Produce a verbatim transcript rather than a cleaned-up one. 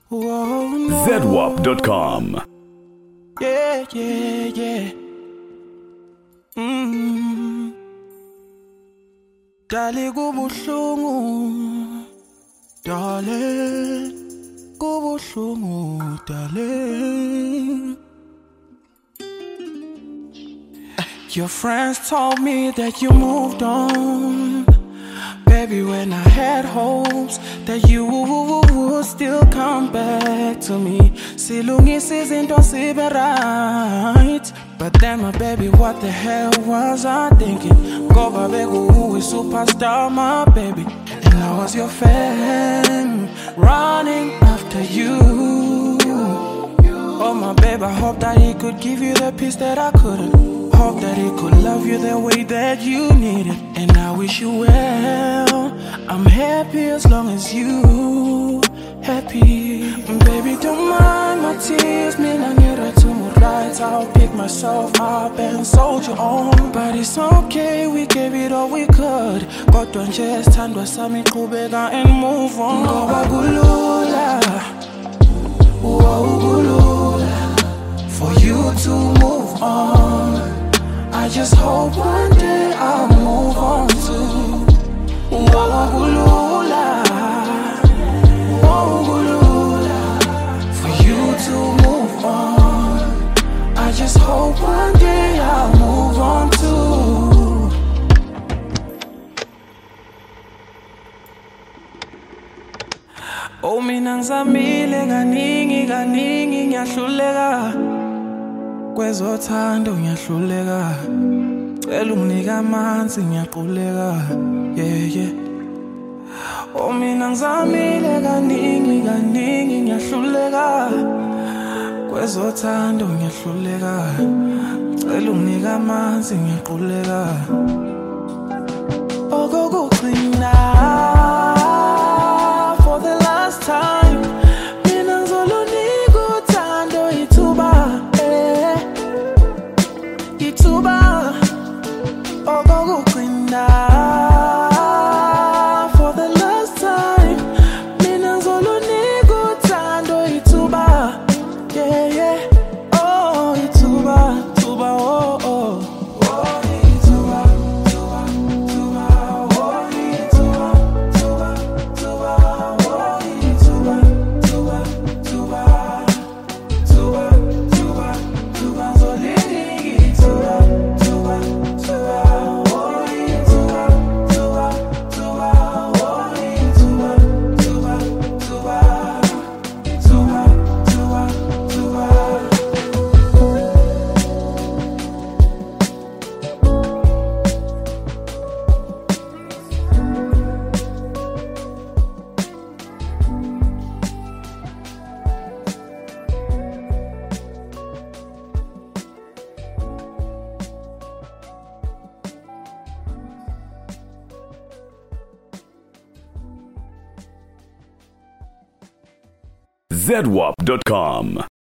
Whoa, no. Z W A P dot com. Yeah, yeah, yeah. Mm. Dale kubuhlungu, darling. Kubuhlungu, darling. Your friends told me that you moved on, baby, when I had hopes that you would still come back to me. Silungisa izinto sibe right. But then my baby, what the hell was I thinking? Ngoba bekuwuwe superstar, my baby, and I was your fan, running after you. Oh my baby, I hope that he could give you the peace that I couldn't. Hope that he could love you the way that you needed. And I wish you well. I'm happy as long as you happy. Baby, don't mind my tears. Mean I need her to move right. I'll pick myself up and soldier on. But it's okay, we gave it all we could. But don't just stand with Sami Kubega and move on. Ngoba kulula, whoa, kulula, for you to move on. I just hope one day I'll move on too. Whoa, Gulula, whoa, Gulula, for you to move on. I just hope one day I'll move on too. Oh, mina ngizamile kaningi kaningi ngiyahluleka. Kwezothando ngiyahluleka, cela unginike amanzi ngiyaquleka, yeah yeah. Oh mina ngizamile kaningi kaningi ngiyahluleka, kwezothando ngiyahluleka, cela unginike amanzi ngiyaquleka. Okokugcina for the last time, mina ngizolunika uthando ithuba. Ituba, okokugcina for the last time. Mina ngizolunika uthando ithuba, yeah yeah. Oh ithuba, ithuba, oh oh. Oh ithuba, ithuba, ithuba, oh ithuba, ithuba, ithuba, oh ithuba, ithuba, ithuba, ithuba, ithuba, ithuba, ngizolunika. Z W A P dot com.